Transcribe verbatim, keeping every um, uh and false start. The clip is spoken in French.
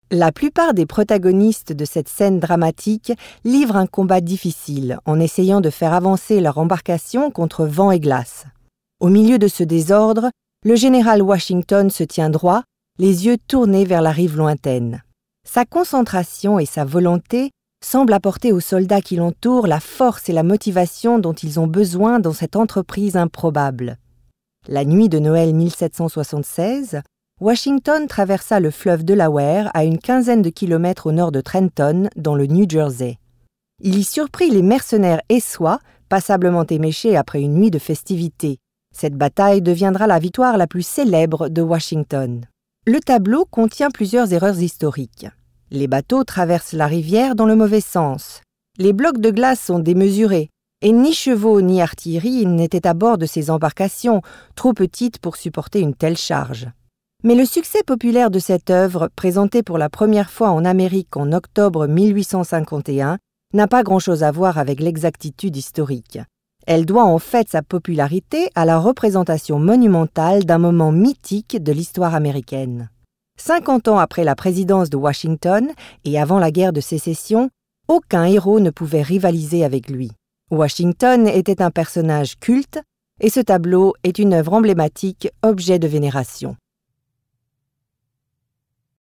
La plupart des protagonistes de cette scène dramatique livrent un combat difficile en essayant de faire avancer leur embarcation contre vent et glace. Au milieu de ce désordre, le général Washington se tient droit, les yeux tournés vers la rive lointaine. Sa concentration et sa volonté semblent apporter aux soldats qui l'entourent la force et la motivation dont ils ont besoin dans cette entreprise improbable. La nuit de Noël mille sept cent soixante-seize, Washington traversa le fleuve Delaware à une quinzaine de kilomètres au nord de Trenton, dans le New Jersey. Il y surprit les mercenaires essois, passablement éméchés après une nuit de festivités. Cette bataille deviendra la victoire la plus célèbre de Washington. Le tableau contient plusieurs erreurs historiques. Les bateaux traversent la rivière dans le mauvais sens. Les blocs de glace sont démesurés, et ni chevaux ni artillerie n'étaient à bord de ces embarcations, trop petites pour supporter une telle charge. Mais le succès populaire de cette œuvre, présentée pour la première fois en Amérique en octobre mille huit cent cinquante et un, n'a pas grand-chose à voir avec l'exactitude historique. Elle doit en fait sa popularité à la représentation monumentale d'un moment mythique de l'histoire américaine. Cinquante ans après la présidence de Washington et avant la guerre de sécession, aucun héros ne pouvait rivaliser avec lui. Washington était un personnage culte et ce tableau est une œuvre emblématique, objet de vénération.